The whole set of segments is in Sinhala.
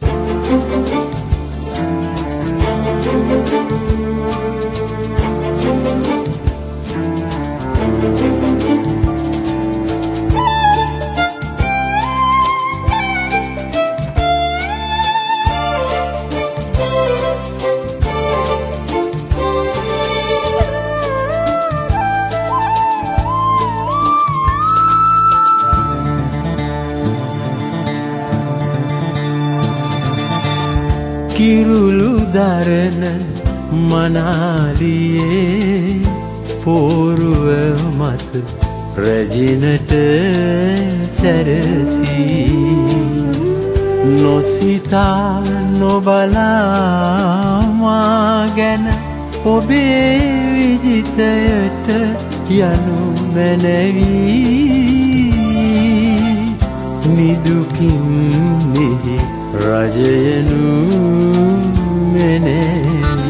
කිරුළු දරන මනාලියේ පෝරුව මත රැජිනට සැරසී නොසිතා නොබලා මා ගැන ඔබේ විජිතයට යනු මැනවී නිදුකින් මෙහි රජයනු මැනවී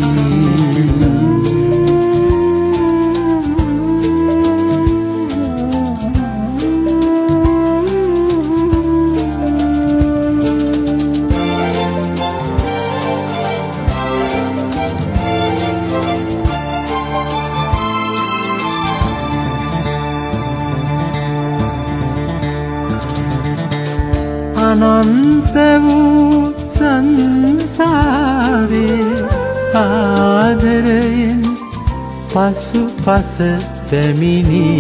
අනන්ත වූ සංසාරේ ආදරයෙන් පසු පස පැමිණි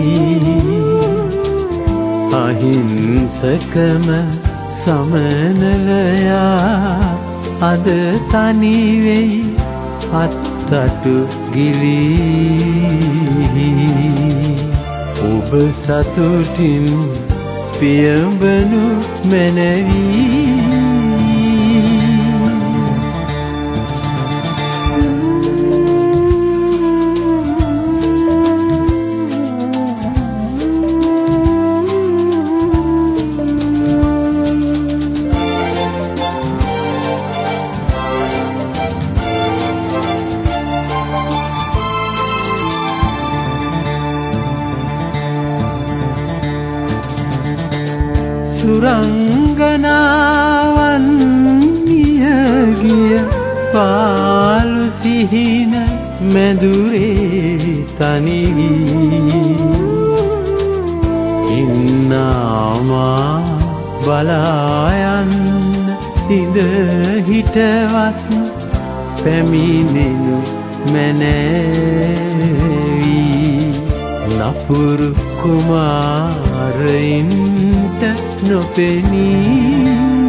අහිංසකම සමනලයා අද තනි වෙයි අත්තටු ගිලී ඔබ සතුටින් පියඹනු මැනවී සුරංගනාවන් නියගිය පාලු සිහින මැදුරේ තනිවී ඉන්නාමා බලායන්න ඉඳ හිටවත් පැමිණෙනු මැනවී නපුරු කුමාරයින්ට නොපෙනී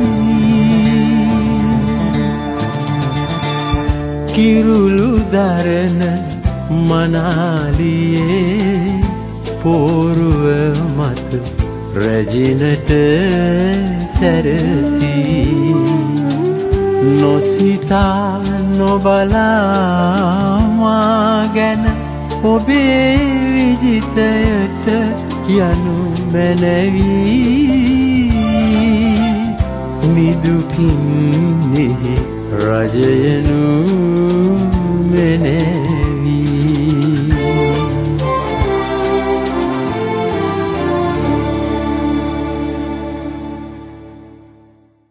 කිරුළු දරන මනාලියේ පෝරුව මත රැජිනට සැරසී නොසිතා නොබලා මා ගැන ඔබේ විජිතයට යනු මැනවී නිදුකින් මෙහි රජයනු